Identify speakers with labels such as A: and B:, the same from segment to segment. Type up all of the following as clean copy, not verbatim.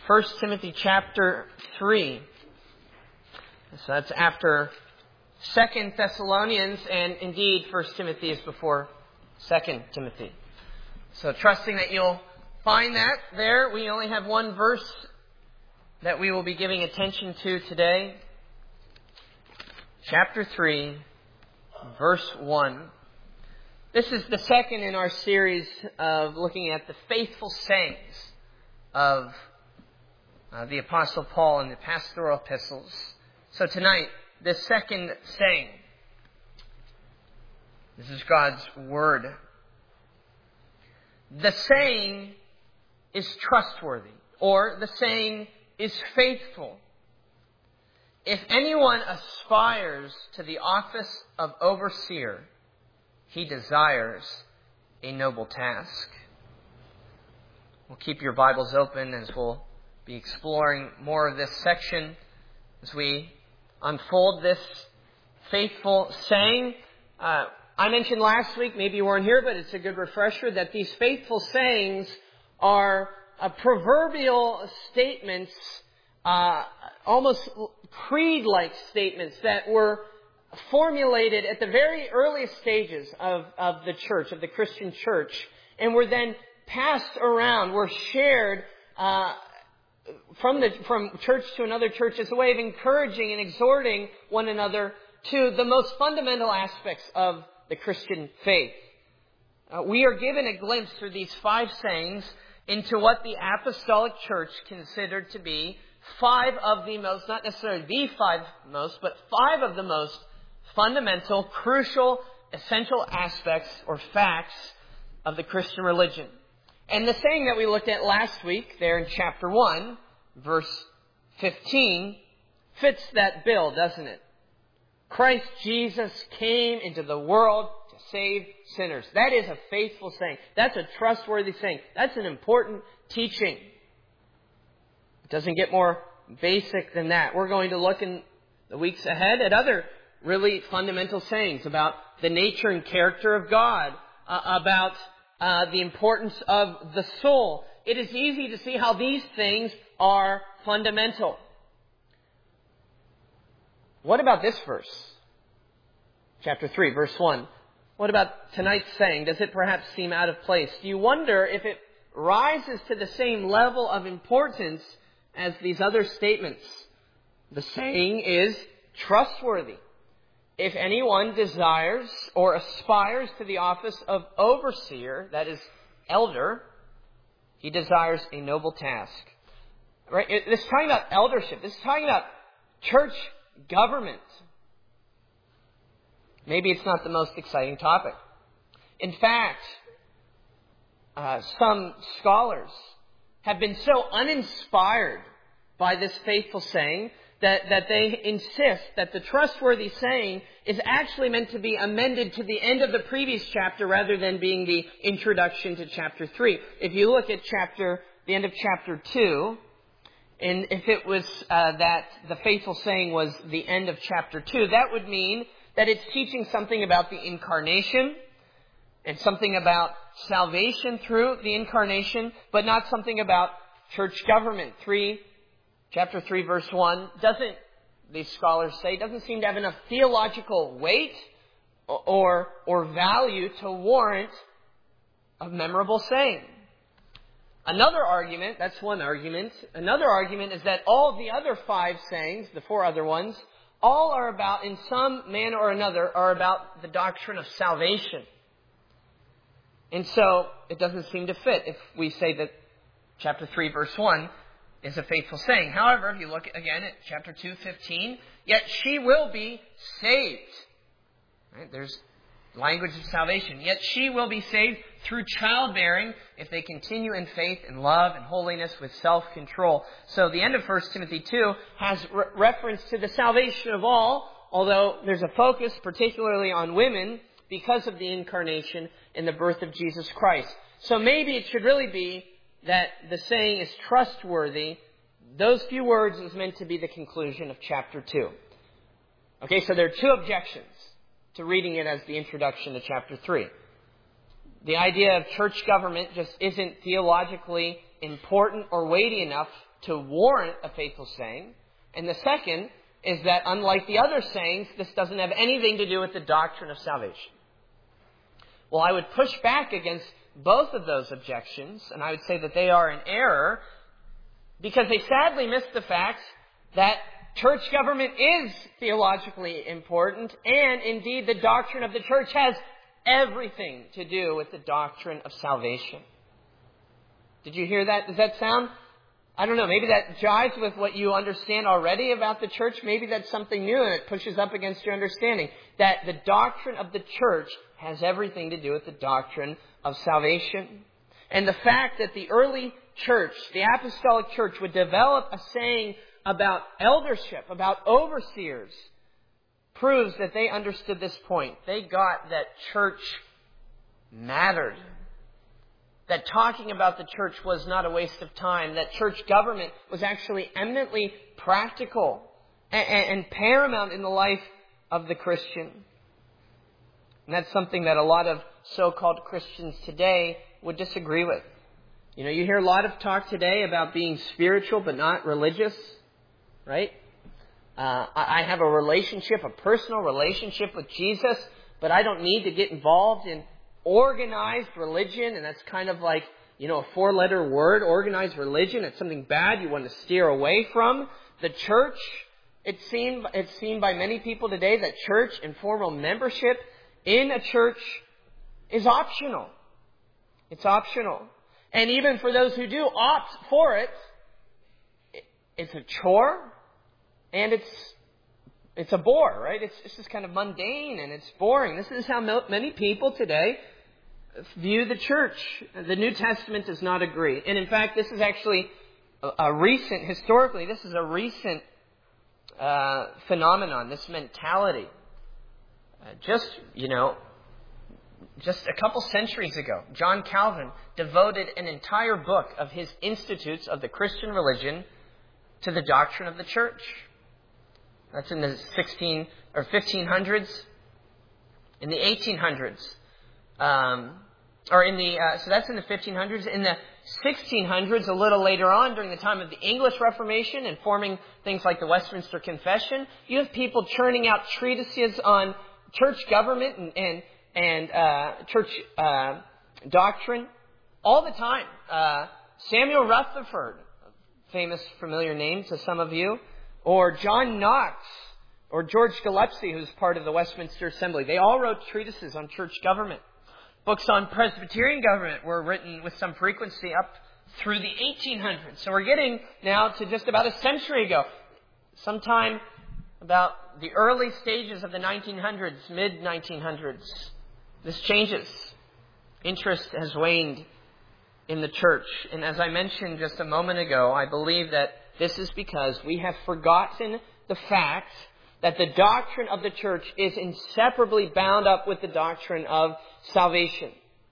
A: 1 Timothy chapter 3. So that's after 2 Thessalonians, and indeed 1 Timothy is before 2 Timothy. So trusting that you'll find that there. We only have one verse that we will be giving attention to today. Chapter 3, verse 1. This is the second in our series of looking at the faithful sayings of the Apostle Paul in the pastoral epistles. So tonight, the second saying. This is God's Word. The saying is trustworthy, or the saying is faithful. If anyone aspires to the office of overseer, he desires a noble task. We'll keep your Bibles open as we'll be exploring more of this section as we unfold this faithful saying. I mentioned last week, maybe you weren't here, but it's a good refresher, that these faithful sayings are proverbial statements, almost creed-like statements that were formulated at the very earliest stages of the church, of the Christian church, and were then passed around, were shared from church to another church as a way of encouraging and exhorting one another to the most fundamental aspects of the Christian faith. We are given a glimpse through these 5 sayings into what the apostolic church considered to be 5 of the most, not necessarily the 5 most, but 5 of the most fundamental, crucial, essential aspects or facts of the Christian religion. And the saying that we looked at last week, there in chapter 1, verse 15, fits that bill, doesn't it? Christ Jesus came into the world to save sinners. That is a faithful saying. That's a trustworthy saying. That's an important teaching. It doesn't get more basic than that. We're going to look in the weeks ahead at other really fundamental sayings about the nature and character of God, about the importance of the soul. It is easy to see how these things are fundamental. What about this verse? Chapter 3, verse 1. What about tonight's saying? Does it perhaps seem out of place? Do you wonder if it rises to the same level of importance as these other statements? The saying is trustworthy. If anyone desires or aspires to the office of overseer, that is, elder, he desires a noble task. Right? This is talking about eldership. This is talking about church government. Maybe it's not the most exciting topic. In fact, some scholars have been so uninspired by this faithful saying that they insist that the trustworthy saying is actually meant to be amended to the end of the previous chapter rather than being the introduction to chapter 3. If you look at the end of chapter 2, and if it was that the faithful saying was the end of chapter 2, that would mean that it's teaching something about the incarnation and something about salvation through the incarnation, but not something about church government. Chapter 3, verse 1, these scholars say, doesn't seem to have enough theological weight or value to warrant a memorable saying. Another argument, that's one argument. Another argument is that all the other 5 sayings, the 4 other ones, all are about, in some manner or another, are about the doctrine of salvation. And so it doesn't seem to fit if we say that chapter 3, verse 1 is a faithful saying. However, if you look again at chapter 2:15, yet she will be saved. Right? There's language of salvation. Yet she will be saved through childbearing if they continue in faith and love and holiness with self-control. So the end of 1 Timothy 2 has reference to the salvation of all, although there's a focus particularly on women because of the incarnation and the birth of Jesus Christ. So maybe it should really be that the saying is trustworthy. Those few words is meant to be the conclusion of chapter 2. Okay, so there are 2 objections to reading it as the introduction to chapter 3. The idea of church government just isn't theologically important or weighty enough to warrant a faithful saying. And the second is that, unlike the other sayings, this doesn't have anything to do with the doctrine of salvation. Well, I would push back against both of those objections, and I would say that they are in error because they sadly miss the fact that church government is theologically important, and indeed the doctrine of the church has everything to do with the doctrine of salvation. Did you hear that? Does that sound? I don't know, maybe that jives with what you understand already about the church. Maybe that's something new and it pushes up against your understanding. That the doctrine of the church has everything to do with the doctrine of salvation. And the fact that the early church, the apostolic church, would develop a saying about eldership, about overseers, proves that they understood this point. They got that church mattered. That talking about the church was not a waste of time. That church government was actually eminently practical and paramount in the life of the Christian. And that's something that a lot of so-called Christians today would disagree with. You know, you hear a lot of talk today about being spiritual but not religious, right? I have a relationship, a personal relationship with Jesus, but I don't need to get involved in organized religion. And that's kind of like, you know, a four-letter word, organized religion. It's something bad you want to steer away from. The church, it's seen by many people today that church and formal membership in a church is optional. It's optional. And even for those who do opt for it, it's a chore and it's a bore, right? It's just kind of mundane and it's boring. This is how many people today view the church. The New Testament does not agree. And in fact, this is actually historically, this is a recent phenomenon, this mentality. Just a couple centuries ago, John Calvin devoted an entire book of his Institutes of the Christian Religion to the doctrine of the church. That's in the 1500s. In the 1800s. So that's in the 1500s. In the 1600s, a little later on, during the time of the English Reformation and forming things like the Westminster Confession, you have people churning out treatises on church government and church doctrine all the time. Samuel Rutherford, famous familiar name to some of you, or John Knox, or George Gillespie, who's part of the Westminster Assembly. They all wrote treatises on church government. Books on Presbyterian government were written with some frequency up through the 1800s. So we're getting now to just about a century ago, sometime about the early stages of the 1900s, mid-1900s. This changes. Interest has waned in the church. And as I mentioned just a moment ago, I believe that this is because we have forgotten the fact that the doctrine of the church is inseparably bound up with the doctrine of salvation.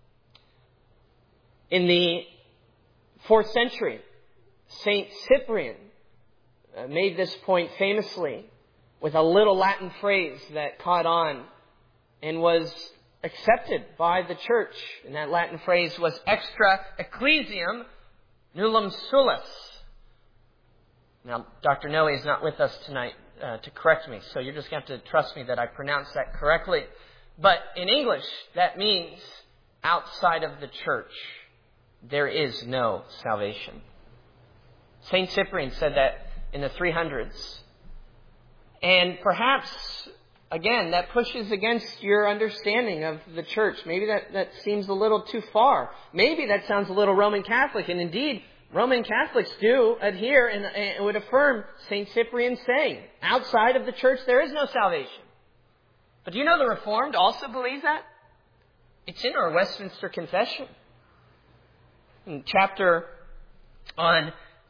A: In the 4th century, St. Cyprian made this point famously with a little Latin phrase that caught on and was accepted by the church. And that Latin phrase was extra ecclesiam nullum salus. Now, Dr. Noe is not with us tonight to correct me, so you're just going to have to trust me that I pronounced that correctly. But in English, that means outside of the church, there is no salvation. St. Cyprian said that in the 300s. And perhaps, again, that pushes against your understanding of the church. Maybe that seems a little too far. Maybe that sounds a little Roman Catholic. And indeed, Roman Catholics do adhere and would affirm St. Cyprian's saying, outside of the church, there is no salvation. But do you know the Reformed also believe that? It's in our Westminster Confession. In the chapter on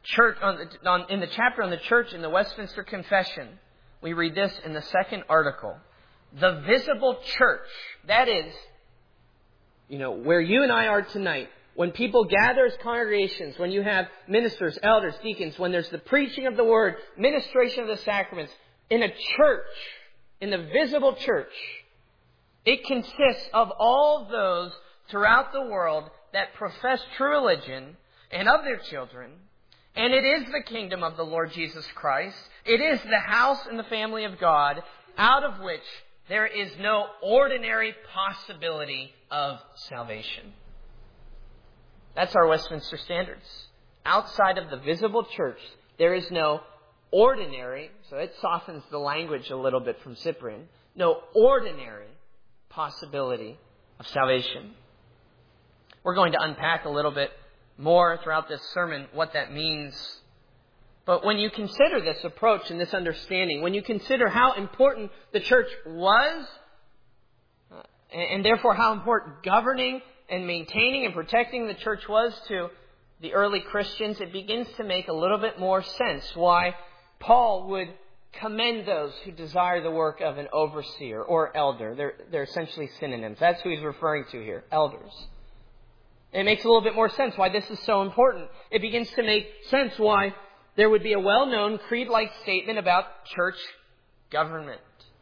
A: the church in the Westminster Confession, we read this in the second article. The visible church, that is, where you and I are tonight, when people gather as congregations, when you have ministers, elders, deacons, when there's the preaching of the word, ministration of the sacraments, in a church, in the visible church, it consists of all those throughout the world that profess true religion and of their children And it is the kingdom of the Lord Jesus Christ. It is the house and the family of God, out of which there is no ordinary possibility of salvation. That's our Westminster Standards. Outside of the visible church, there is no ordinary, so it softens the language a little bit from Cyprian, no ordinary possibility of salvation. We're going to unpack a little bit more throughout this sermon what that means. But when you consider this approach and this understanding, when you consider how important the church was, and therefore how important governing and maintaining and protecting the church was to the early Christians, it begins to make a little bit more sense why Paul would commend those who desire the work of an overseer or elder. They're essentially synonyms. That's who he's referring to here, elders. And it makes a little bit more sense why this is so important. It begins to make sense why there would be a well-known creed-like statement about church government.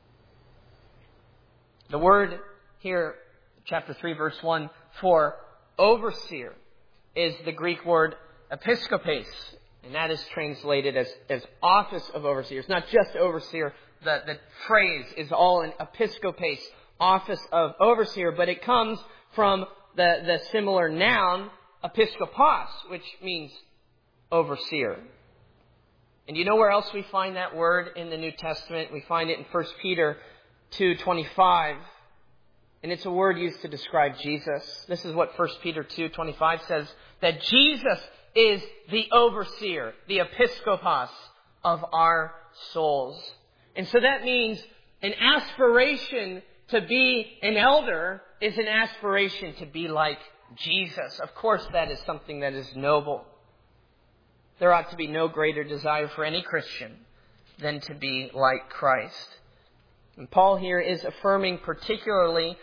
A: The word here, chapter 3, verse 1, for overseer is the Greek word episkopes. And that is translated as office of overseer. It's not just overseer. The phrase is all in episkopes, office of overseer, but it comes from the similar noun episkopos, which means overseer. And you know where else we find that word in the New Testament? We find it in 1 Peter 2:25. And it's a word used to describe Jesus. This is what 1 Peter 2:25 says, that Jesus is the overseer, the episkopos of our souls. And so that means an aspiration to be an elder is an aspiration to be like Jesus. Of course, that is something that is noble. There ought to be no greater desire for any Christian than to be like Christ. And Paul here is affirming particularly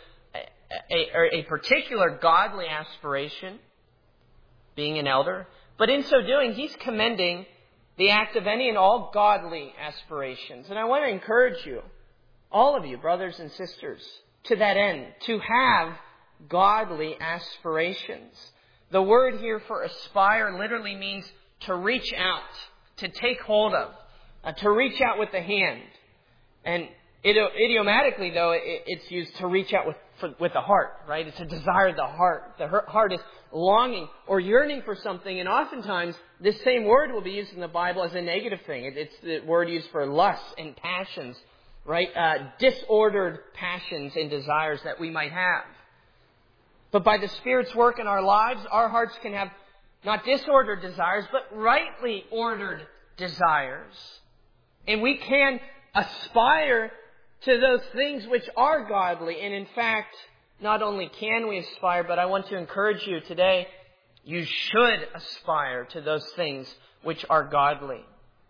A: a particular godly aspiration, being an elder. But in so doing, he's commending the act of any and all godly aspirations. And I want to encourage you, all of you, brothers and sisters, to that end, to have godly aspirations. The word here for aspire literally means to reach out, to take hold of, to reach out with the hand. And idiomatically, though, it's used to reach out with the heart, right? It's to desire the heart. The heart is longing or yearning for something. And oftentimes, this same word will be used in the Bible as a negative thing. It's the word used for lust and passions, right? Disordered passions and desires that we might have. But by the Spirit's work in our lives, our hearts can have not disordered desires, but rightly ordered desires. And we can aspire to those things which are godly. And in fact, not only can we aspire, but I want to encourage you today, you should aspire to those things which are godly.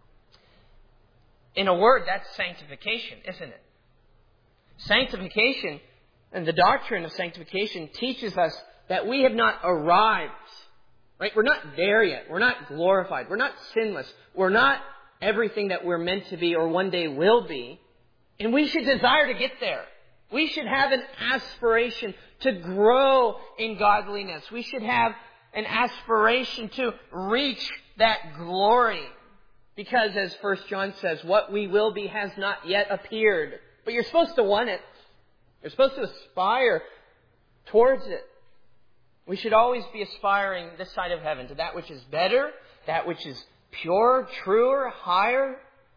A: In a word, that's sanctification, isn't it? Sanctification, and the doctrine of sanctification teaches us that we have not arrived. Right? We're not there yet. We're not glorified. We're not sinless. We're not everything that we're meant to be or one day will be. And we should desire to get there. We should have an aspiration to grow in godliness. We should have an aspiration to reach that glory. Because as 1 John says, what we will be has not yet appeared. But you're supposed to want it. You're supposed to aspire towards it. We should always be aspiring this side of heaven to that which is better, that which is pure, truer, higher,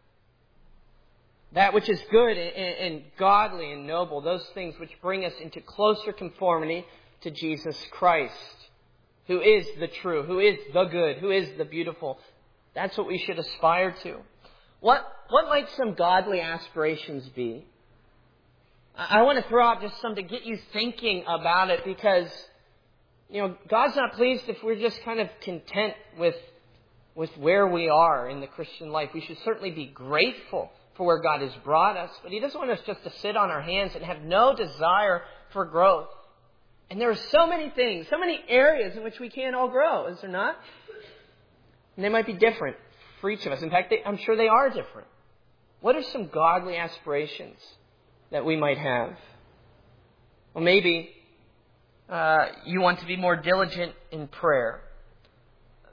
A: that which is good and godly and noble, those things which bring us into closer conformity to Jesus Christ, who is the true, who is the good, who is the beautiful. That's what we should aspire to. What might some godly aspirations be? I want to throw out just some to get you thinking about it, because God's not pleased if we're just kind of content with where we are in the Christian life. We should certainly be grateful for where God has brought us, but He doesn't want us just to sit on our hands and have no desire for growth. And there are so many things, so many areas in which we can all grow, is there not? And they might be different for each of us. In fact, I'm sure they are different. What are some godly aspirations that we might have? Well, maybe you want to be more diligent in prayer.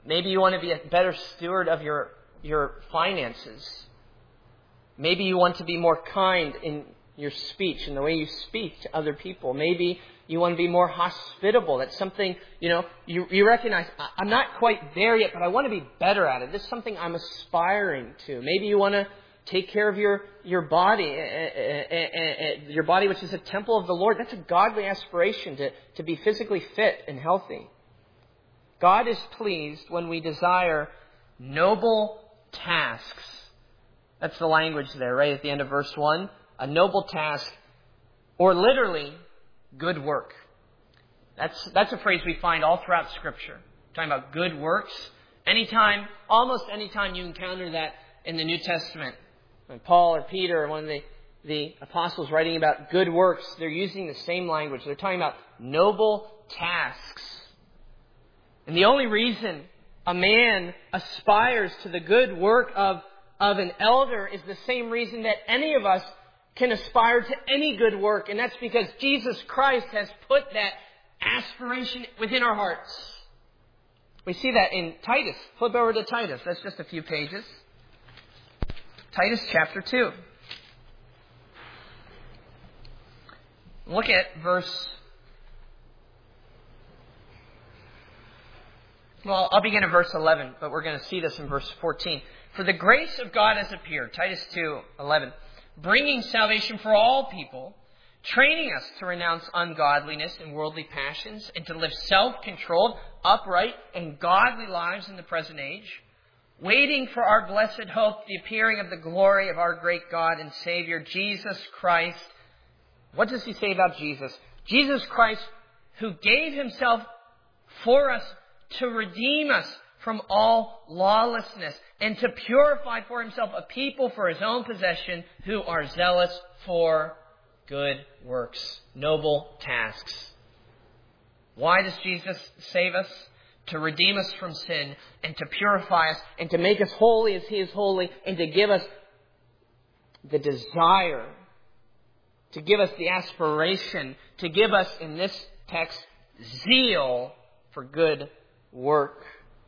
A: Maybe you want to be a better steward of your finances. Maybe you want to be more kind in your speech and the way you speak to other people. Maybe you want to be more hospitable. That's something, you recognize, I'm not quite there yet, but I want to be better at it. This is something I'm aspiring to. Maybe you want to take care of your body, which is a temple of the Lord. That's a godly aspiration to be physically fit and healthy. God is pleased when we desire noble tasks. That's the language there, right at the end of verse 1. A noble task, or literally, good work. That's a phrase we find all throughout Scripture. Talking about good works. Almost anytime you encounter that in the New Testament, when Paul or Peter or one of the apostles writing about good works, they're using the same language. They're talking about noble tasks. And the only reason a man aspires to the good work of an elder is the same reason that any of us can aspire to any good work. And that's because Jesus Christ has put that aspiration within our hearts. We see that in Titus. Flip over to Titus. That's just a few pages. Titus chapter 2. Look at I'll begin at verse 11, but we're going to see this in verse 14. For the grace of God has appeared, Titus 2:11, bringing salvation for all people, training us to renounce ungodliness and worldly passions, and to live self-controlled, upright, and godly lives in the present age, waiting for our blessed hope, the appearing of the glory of our great God and Savior, Jesus Christ. What does he say about Jesus? Jesus Christ, who gave himself for us to redeem us from all lawlessness and to purify for himself a people for his own possession who are zealous for good works, noble tasks. Why does Jesus save us? To redeem us from sin and to purify us and to make us holy as he is holy and to give us the desire, to give us the aspiration, to give us, in this text, zeal for good work.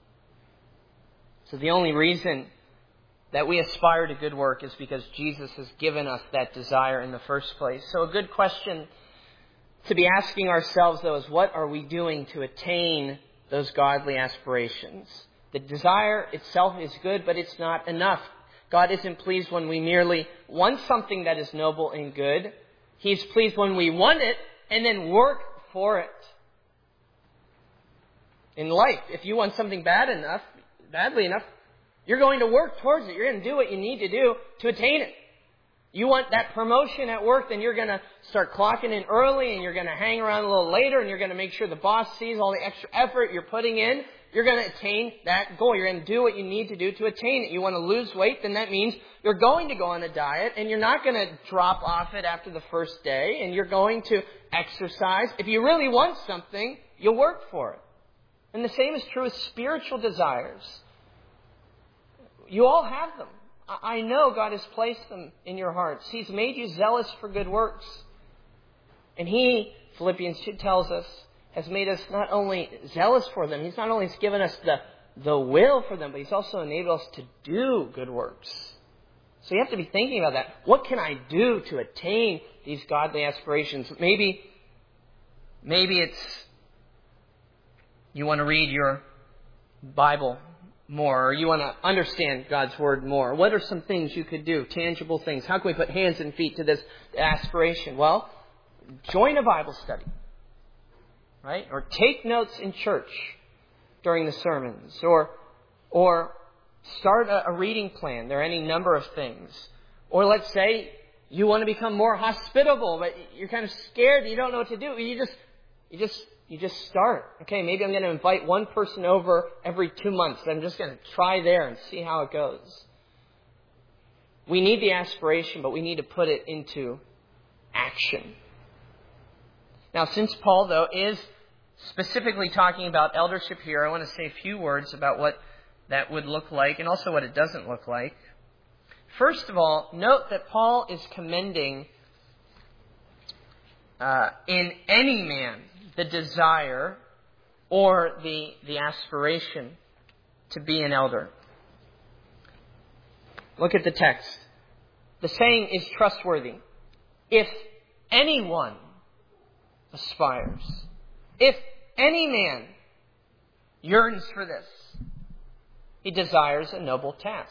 A: So the only reason that we aspire to good work is because Jesus has given us that desire in the first place. So a good question to be asking ourselves, though, is what are we doing to attain those godly aspirations? The desire itself is good, but it's not enough. God isn't pleased when we merely want something that is noble and good. He's pleased when we want it and then work for it. In life, if you want something badly enough, you're going to work towards it. You're going to do what you need to do to attain it. You want that promotion at work, then you're going to start clocking in early and you're going to hang around a little later and you're going to make sure the boss sees all the extra effort you're putting in. You're going to attain that goal. You're going to do what you need to do to attain it. You want to lose weight, then that means you're going to go on a diet and you're not going to drop off it after the first day, and you're going to exercise. If you really want something, you'll work for it. And the same is true with spiritual desires. You all have them. I know God has placed them in your hearts. He's made you zealous for good works. And He, Philippians 2 tells us, has made us not only zealous for them, He's not only given us the will for them, but He's also enabled us to do good works. So you have to be thinking about that. What can I do to attain these godly aspirations? Maybe it's you want to read your Bible more, or you want to understand God's Word more. What are some things you could do? Tangible things. How can we put hands and feet to this aspiration? Well, join a Bible study, right? Or take notes in church during the sermons, or start a reading plan. There are any number of things. Or let's say you want to become more hospitable, but you're kind of scared and you don't know what to do. You just start. Okay, maybe I'm going to invite one person over every 2 months. I'm just going to try there and see how it goes. We need the aspiration, but we need to put it into action. Now, since Paul, though, is specifically talking about eldership here, I want to say a few words about what that would look like and also what it doesn't look like. First of all, note that Paul is commending in any man the desire or the aspiration to be an elder. Look at the text. The saying is trustworthy. If anyone aspires, if any man yearns for this, he desires a noble task.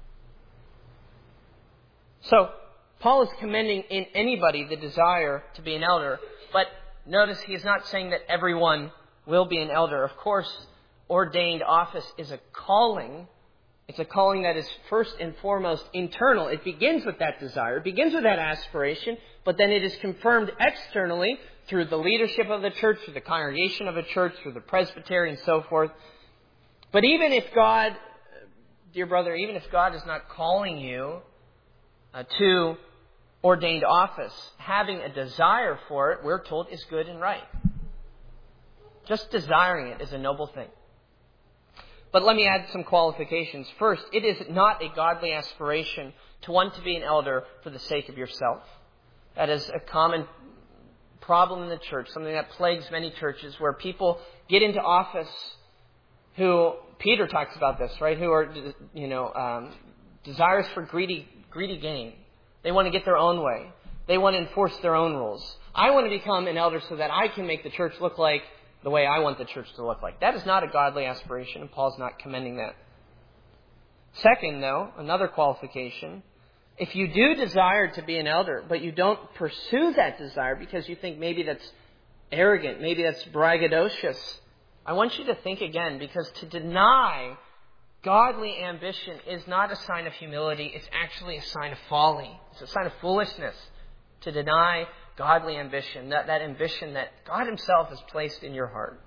A: So, Paul is commending in anybody the desire to be an elder, but notice he is not saying that everyone will be an elder. Of course, ordained office is a calling. It's a calling that is first and foremost internal. It begins with that desire, it begins with that aspiration, but then it is confirmed externally through the leadership of the church, through the congregation of a church, through the presbytery and so forth. But even if God, dear brother, even if God is not calling you to ordained office, having a desire for it, we're told, is good and right. Just desiring it is a noble thing. But let me add some qualifications. First, it is not a godly aspiration to want to be an elder for the sake of yourself. That is a common problem in the church, something that plagues many churches, where people get into office who, Peter talks about this, right? Who are, desirous for greedy gain. They want to get their own way. They want to enforce their own rules. I want to become an elder so that I can make the church look like the way I want the church to look like. That is not a godly aspiration, and Paul's not commending that. Second, though, another qualification, if you do desire to be an elder, but you don't pursue that desire because you think maybe that's arrogant, maybe that's braggadocious, I want you to think again, because to deny godly ambition is not a sign of humility. It's actually a sign of folly. It's a sign of foolishness to deny godly ambition, that ambition that God Himself has placed in your heart.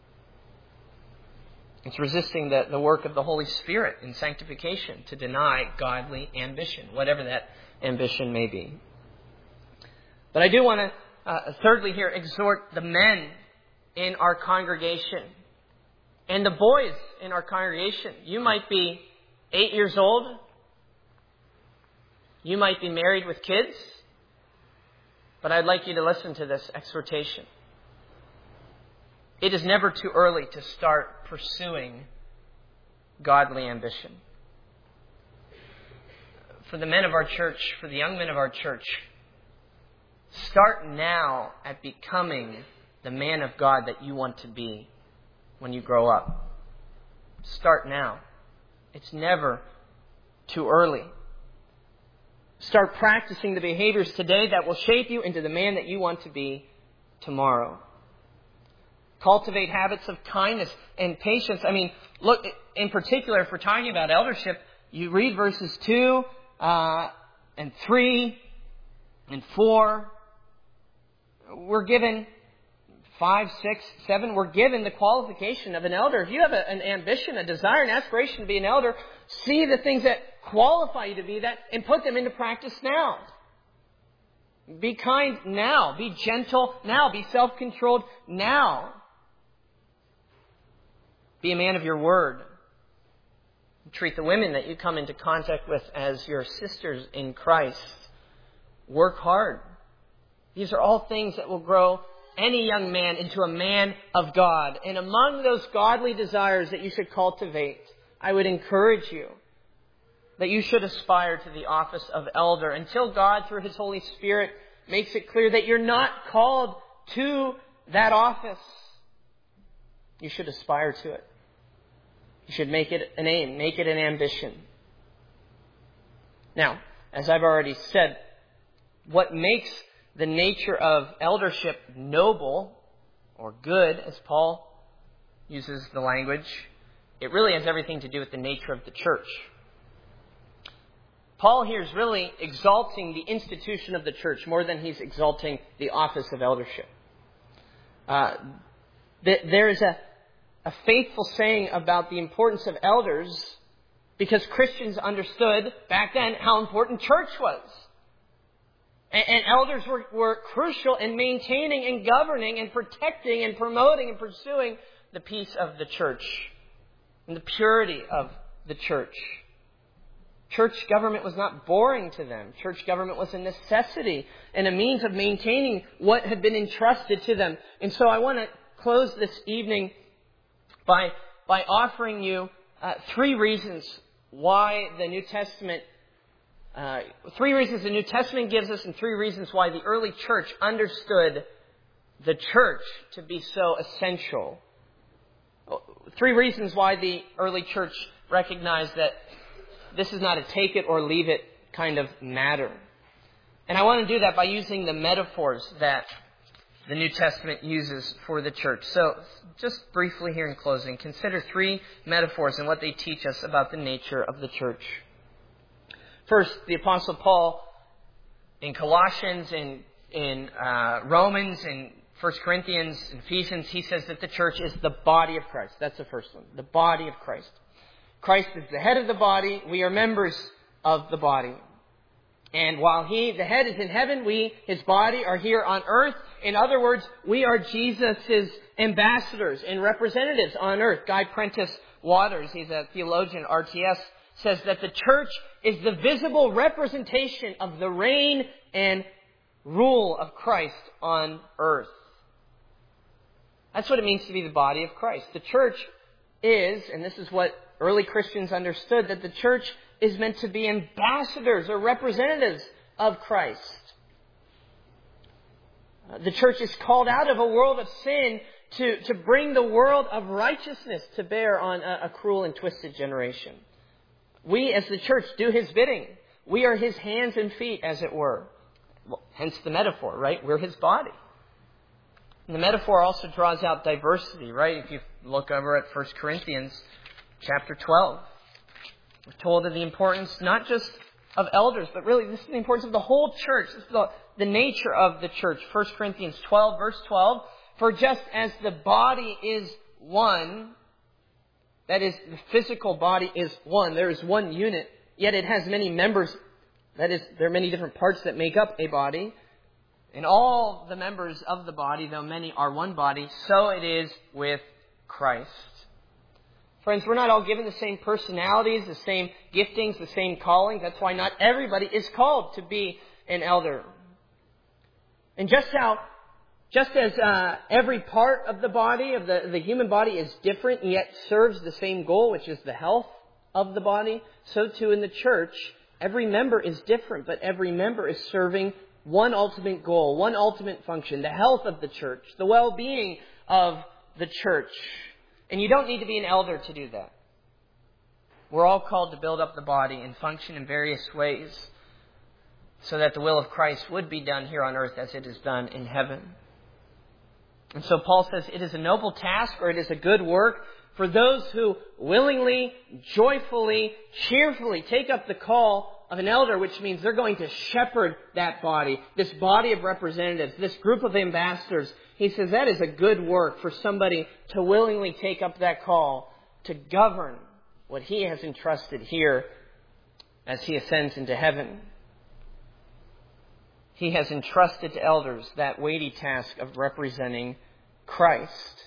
A: It's resisting the work of the Holy Spirit in sanctification to deny godly ambition, whatever that ambition may be. But I do want to, thirdly here, exhort the men in our congregation and the boys in our congregation. You might be 8 years old. You might be married with kids. But I'd like you to listen to this exhortation. It is never too early to start pursuing godly ambition. For the men of our church, for the young men of our church, start now at becoming the man of God that you want to be when you grow up. Start now. It's never too early. Start practicing the behaviors today that will shape you into the man that you want to be tomorrow. Cultivate habits of kindness and patience. I mean, look, in particular, if we're talking about eldership, you read verses 2 and 3 and 4. We're given 5, 6, 7. We're given the qualification of an elder. If you have an ambition, a desire, an aspiration to be an elder, see the things that qualify you to be that and put them into practice now. Be kind now. Be gentle now. Be self-controlled now. Be a man of your word. Treat the women that you come into contact with as your sisters in Christ. Work hard. These are all things that will grow any young man into a man of God. And among those godly desires that you should cultivate, I would encourage you that you should aspire to the office of elder until God, through His Holy Spirit, makes it clear that you're not called to that office. You should aspire to it. You should make it an aim, make it an ambition. Now, as I've already said, what makes the nature of eldership noble or good, as Paul uses the language, it really has everything to do with the nature of the church. Paul here is really exalting the institution of the church more than he's exalting the office of eldership. There is a faithful saying about the importance of elders because Christians understood back then how important church was. And elders were crucial in maintaining and governing and protecting and promoting and pursuing the peace of the church and the purity of the church. Church government was not boring to them. Church government was a necessity and a means of maintaining what had been entrusted to them. And so I want to close this evening by offering you three reasons why the New Testament, three reasons the New Testament gives us, and three reasons why the early church understood the church to be so essential. Three reasons why the early church recognized that this is not a take it or leave it kind of matter. And I want to do that by using the metaphors that the New Testament uses for the church. So just briefly here in closing, consider three metaphors and what they teach us about the nature of the church. First, the Apostle Paul in Colossians, in Romans, in 1 Corinthians, in Ephesians, he says that the church is the body of Christ. That's the first one. The body of Christ. Christ is the head of the body. We are members of the body. And while He, the head, is in heaven, we, His body, are here on earth. In other words, we are Jesus' ambassadors and representatives on earth. Guy Prentice Waters, he's a theologian, RTS, says that the church is the visible representation of the reign and rule of Christ on earth. That's what it means to be the body of Christ. The church is, and this is what early Christians understood, that the church is meant to be ambassadors or representatives of Christ. The church is called out of a world of sin to bring the world of righteousness to bear on a cruel and twisted generation. We, as the church, do His bidding. We are His hands and feet, as it were. Well, hence the metaphor, right? We're His body. And the metaphor also draws out diversity, right? If you look over at 1 Corinthians chapter 12, we're told of the importance not just of elders, but really this is the importance of the whole church. This is the nature of the church. 1 Corinthians 12, verse 12, for just as the body is one, that is, the physical body is one, there is one unit, yet it has many members. That is, there are many different parts that make up a body. And all the members of the body, though many are one body, so it is with Christ. Friends, we're not all given the same personalities, the same giftings, the same calling. That's why not everybody is called to be an elder. And just as every part of the body, of the human body is different and yet serves the same goal, which is the health of the body, so too in the church, every member is different, but every member is serving one ultimate goal, one ultimate function, the health of the church, the well-being of the church. And you don't need to be an elder to do that. We're all called to build up the body and function in various ways so that the will of Christ would be done here on earth as it is done in heaven. And so Paul says it is a noble task, or it is a good work for those who willingly, joyfully, cheerfully take up the call of an elder, which means they're going to shepherd that body, this body of representatives, this group of ambassadors. He says that is a good work for somebody to willingly take up that call to govern what he has entrusted here as he ascends into heaven. He has entrusted to elders that weighty task of representing Christ.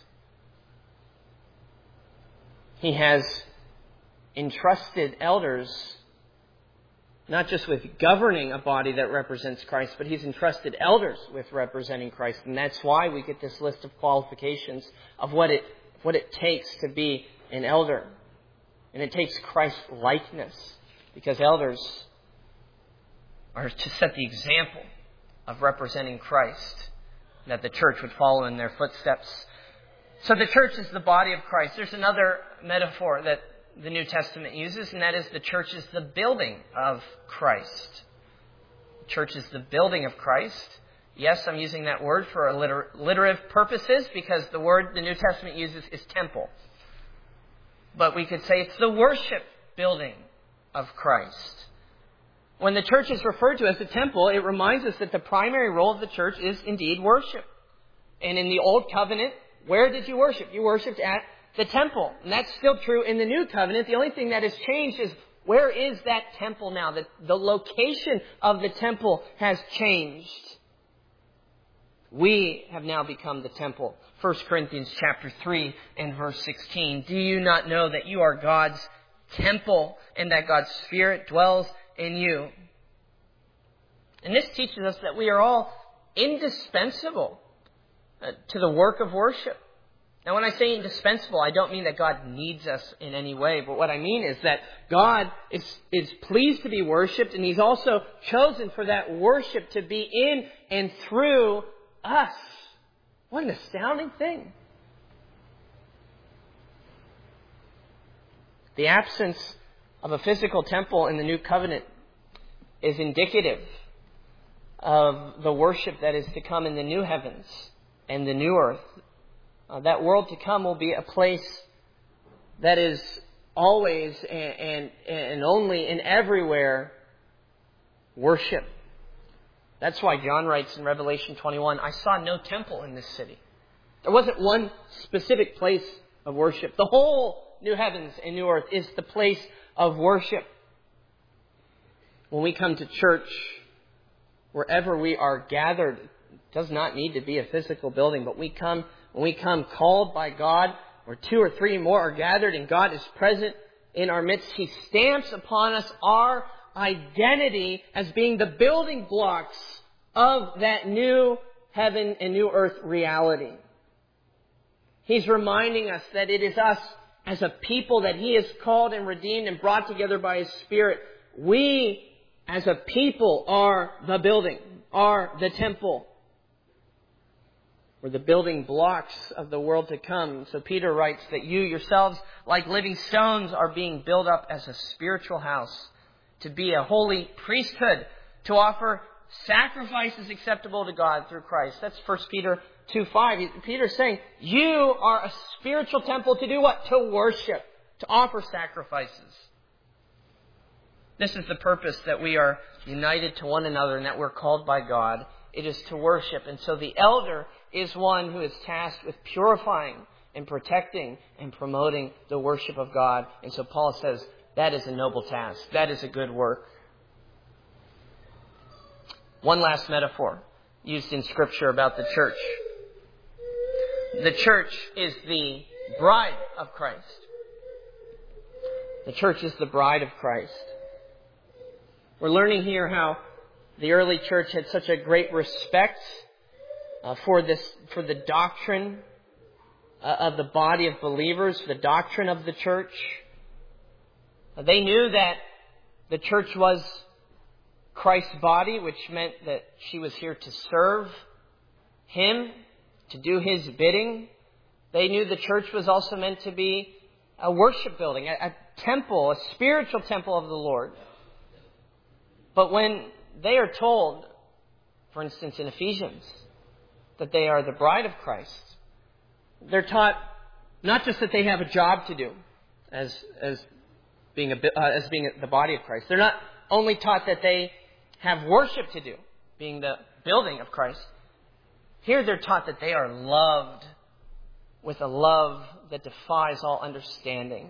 A: He has entrusted elders not just with governing a body that represents Christ, but He's entrusted elders with representing Christ. And that's why we get this list of qualifications of what it takes to be an elder. And it takes Christ-likeness, because elders are to set the example of representing Christ, that the church would follow in their footsteps. So the church is the body of Christ. There's another metaphor that the New Testament uses, and that is the church is the building of Christ. The church is the building of Christ. Yes, I'm using that word for alliterative purposes because the word the New Testament uses is temple. But we could say it's the worship building of Christ. When the church is referred to as the temple, it reminds us that the primary role of the church is indeed worship. And in the Old Covenant, where did you worship? You worshipped at the temple. And that's still true in the New Covenant. The only thing that has changed is where is that temple now? The location of the temple has changed. We have now become the temple. 1 Corinthians chapter 3 and verse 16. Do you not know that you are God's temple and that God's Spirit dwells in you? And this teaches us that we are all indispensable to the work of worship. Now, when I say indispensable, I don't mean that God needs us in any way. But what I mean is that God is pleased to be worshipped, and He's also chosen for that worship to be in and through us. What an astounding thing. The absence of a physical temple in the New Covenant is indicative of the worship that is to come in the new heavens and the new earth. That world to come will be a place that is always and only and everywhere worship. That's why John writes in Revelation 21, I saw no temple in this city. There wasn't one specific place of worship. The whole new heavens and new earth is the place of worship. When we come to church, wherever we are gathered, it does not need to be a physical building, but when we come called by God, where 2 or 3 more are gathered and God is present in our midst, He stamps upon us our identity as being the building blocks of that new heaven and new earth reality. He's reminding us that it is us as a people that He has called and redeemed and brought together by His Spirit. We as a people are the building, are the temple. We're the building blocks of the world to come. So Peter writes that you yourselves, like living stones, are being built up as a spiritual house, to be a holy priesthood, to offer sacrifices acceptable to God through Christ. That's 1 Peter 2:5. Peter's saying, you are a spiritual temple to do what? To worship, to offer sacrifices. This is the purpose that we are united to one another and that we're called by God. It is to worship. And so the elder is one who is tasked with purifying and protecting and promoting the worship of God. And so Paul says that is a noble task. That is a good work. One last metaphor used in Scripture about the church. The church is the bride of Christ. The church is the bride of Christ. We're learning here how the early church had such a great respect for the doctrine of the body of believers, the doctrine of the church. They knew that the church was Christ's body, which meant that she was here to serve Him, to do His bidding. They knew the church was also meant to be a worship building, a temple, a spiritual temple of the Lord. But when they are told, for instance in Ephesians, that they are the bride of Christ, they're taught not just that they have a job to do as being the body of Christ. They're not only taught that they have worship to do, being the building of Christ. Here they're taught that they are loved with a love that defies all understanding.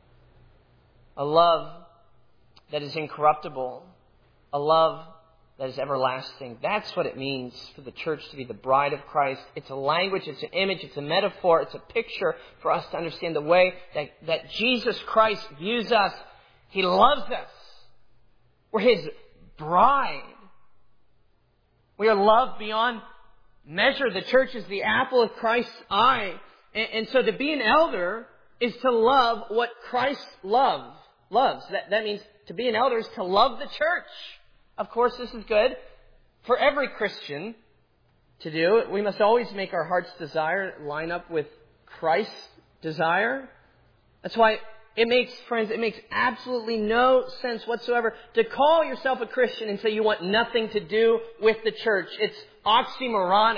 A: A love that is incorruptible. A love that is everlasting. That's what it means for the church to be the bride of Christ. It's a language, it's an image, it's a metaphor, it's a picture for us to understand the way that Jesus Christ views us. He loves us. We're His bride. We are loved beyond measure. The church is the apple of Christ's eye. And so to be an elder is to love what Christ loves. That means to be an elder is to love the church. Of course, this is good for every Christian to do. We must always make our heart's desire line up with Christ's desire. That's why it makes absolutely no sense whatsoever to call yourself a Christian and say you want nothing to do with the church. It's oxymoronic.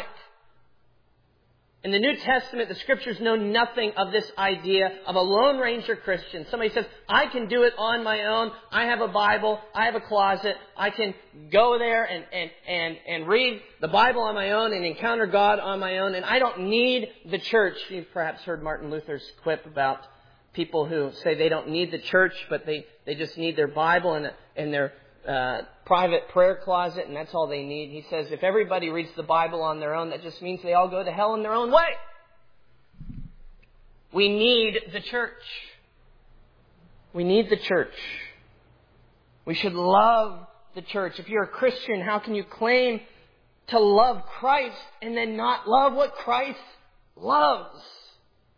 A: In the New Testament, the Scriptures know nothing of this idea of a Lone Ranger Christian. Somebody says, I can do it on my own. I have a Bible. I have a closet. I can go there and read the Bible on my own and encounter God on my own. And I don't need the church. You've perhaps heard Martin Luther's quip about people who say they don't need the church, but they just need their Bible and their private prayer closet, and that's all they need. He says if everybody reads the Bible on their own, that just means they all go to hell in their own way. We need the church. We need the church. We should love the church. If you're a Christian, how can you claim to love Christ and then not love what Christ loves?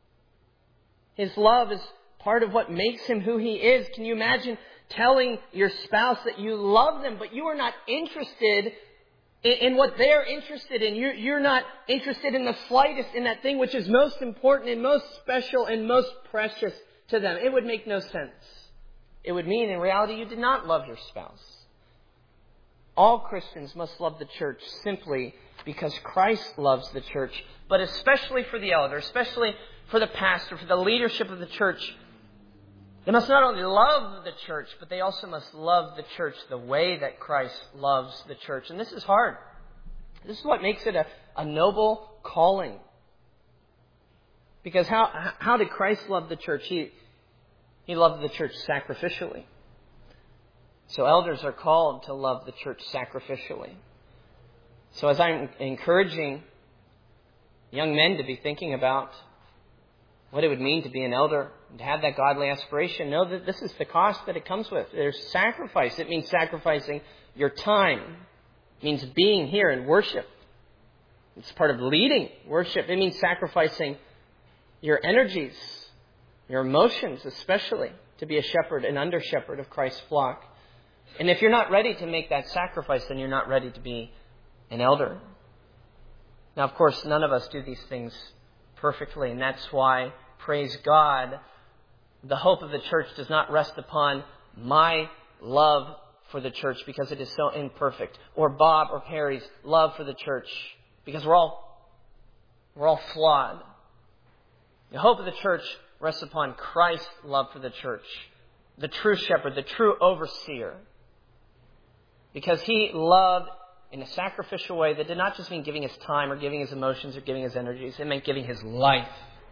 A: His love is part of what makes him who he is. Can you imagine telling your spouse that you love them, but you are not interested in what they're interested in? You're not interested in the slightest in that thing which is most important and most special and most precious to them. It would make no sense. It would mean in reality you did not love your spouse. All Christians must love the church simply because Christ loves the church, but especially for the elder, especially for the pastor, for the leadership of the church. They must not only love the church, but they also must love the church the way that Christ loves the church. And this is hard. This is what makes it a noble calling. Because how did Christ love the church? He loved the church sacrificially. So elders are called to love the church sacrificially. So as I'm encouraging young men to be thinking about what it would mean to be an elder and to have that godly aspiration, know that this is the cost that it comes with. There's sacrifice. It means sacrificing your time. It means being here in worship. It's part of leading worship. It means sacrificing your energies, your emotions especially, to be a shepherd and under shepherd of Christ's flock. And if you're not ready to make that sacrifice, then you're not ready to be an elder. Now, of course, none of us do these things perfectly, and that's why, praise God, the hope of the church does not rest upon my love for the church because it is so imperfect, or Bob or Perry's love for the church because we're all flawed. The hope of the church rests upon Christ's love for the church, the true shepherd, the true overseer, because he loved in a sacrificial way that did not just mean giving his time or giving his emotions or giving his energies. It meant giving his life.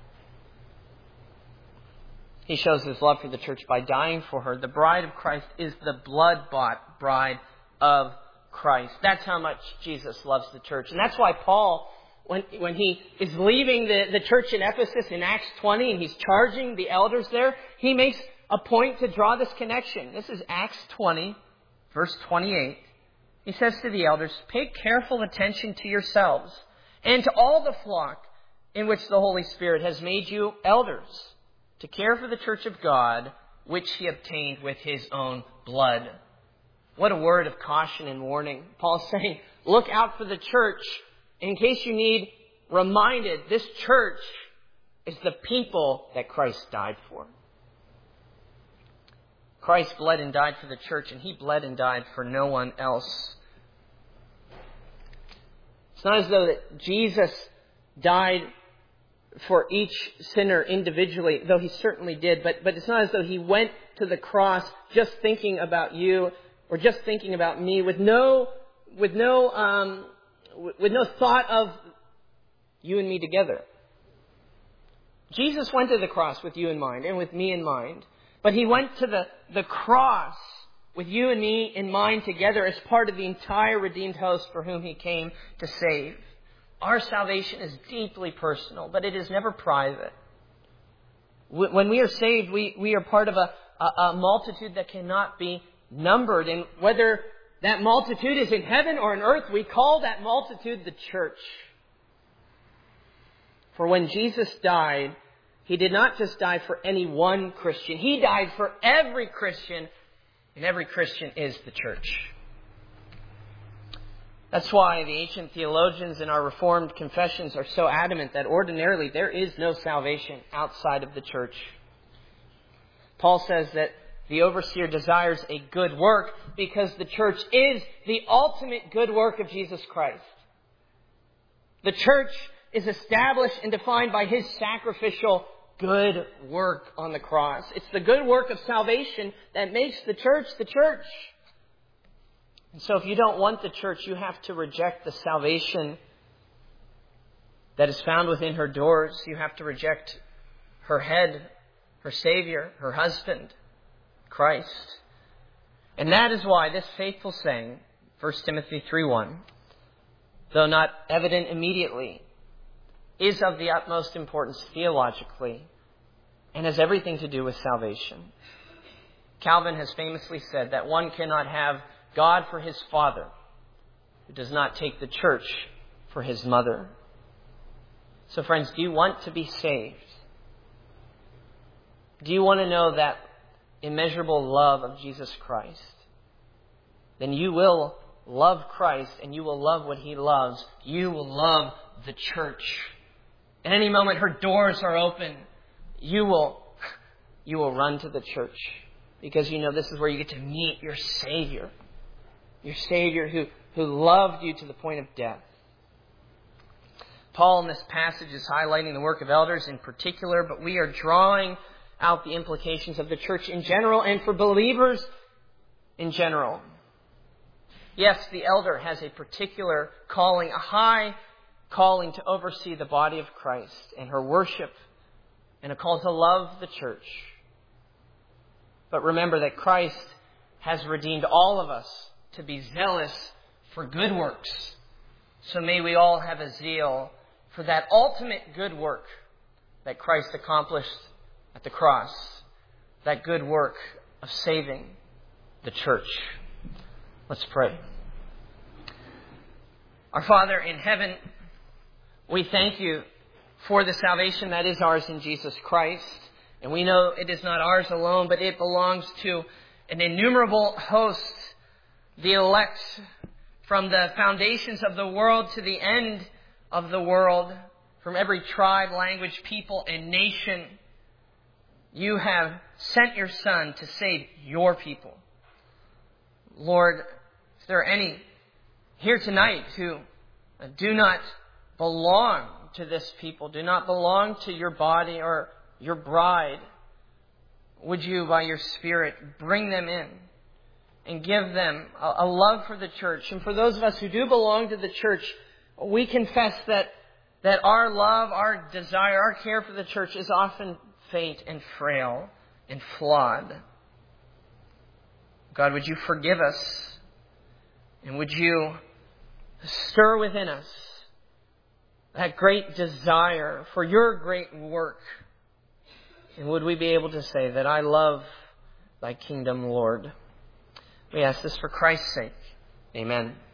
A: He shows his love for the church by dying for her. The bride of Christ is the blood-bought bride of Christ. That's how much Jesus loves the church. And that's why Paul, when he is leaving the church in Ephesus in Acts 20 and he's charging the elders there, he makes a point to draw this connection. This is Acts 20, verse 28. He says to the elders, "Pay careful attention to yourselves and to all the flock in which the Holy Spirit has made you elders, to care for the church of God, which he obtained with his own blood." What a word of caution and warning. Paul's saying, look out for the church. In case you need reminded, this church is the people that Christ died for. Christ bled and died for the church, and he bled and died for no one else. It's not as though that Jesus died for each sinner individually, though he certainly did, but it's not as though he went to the cross just thinking about you or just thinking about me with no thought of you and me together. Jesus went to the cross with you in mind and with me in mind. But he went to the cross with you and me in mind together as part of the entire redeemed host for whom he came to save. Our salvation is deeply personal, but it is never private. When we are saved, we are part of a multitude that cannot be numbered. And whether that multitude is in heaven or on earth, we call that multitude the church. For when Jesus died, he did not just die for any one Christian. He died for every Christian, and every Christian is the church. That's why the ancient theologians in our Reformed confessions are so adamant that ordinarily there is no salvation outside of the church. Paul says that the overseer desires a good work because the church is the ultimate good work of Jesus Christ. The church is established and defined by his sacrificial good work on the cross. It's the good work of salvation that makes the church the church. And so if you don't want the church, you have to reject the salvation that is found within her doors. You have to reject her head, her Savior, her husband, Christ. And that is why this faithful saying, 1 Timothy 3:1, though not evident immediately, is of the utmost importance theologically and has everything to do with salvation. Calvin has famously said that one cannot have God for his father who does not take the church for his mother. So friends, do you want to be saved? Do you want to know that immeasurable love of Jesus Christ? Then you will love Christ and you will love what He loves. You will love the church. At any moment her doors are open, you will run to the church because you know this is where you get to meet your Savior. Your Savior who loved you to the point of death. Paul in this passage is highlighting the work of elders in particular, but we are drawing out the implications of the church in general and for believers in general. Yes, the elder has a particular calling, a high calling to oversee the body of Christ and her worship, and a call to love the church. But remember that Christ has redeemed all of us to be zealous for good works. So may we all have a zeal for that ultimate good work that Christ accomplished at the cross. That good work of saving the church. Let's pray. Our Father in heaven, we thank you for the salvation that is ours in Jesus Christ. And we know it is not ours alone, but it belongs to an innumerable host, the elect, from the foundations of the world to the end of the world, from every tribe, language, people, and nation. You have sent your Son to save your people. Lord, if there are any here tonight who do not belong to this people, do not belong to your body or your bride, would you, by your Spirit, bring them in and give them a love for the church? And for those of us who do belong to the church, we confess that our love, our desire, our care for the church is often faint and frail and flawed. God, would you forgive us? And would you stir within us that great desire for your great work? And would we be able to say that I love thy kingdom, Lord? We ask this for Christ's sake. Amen.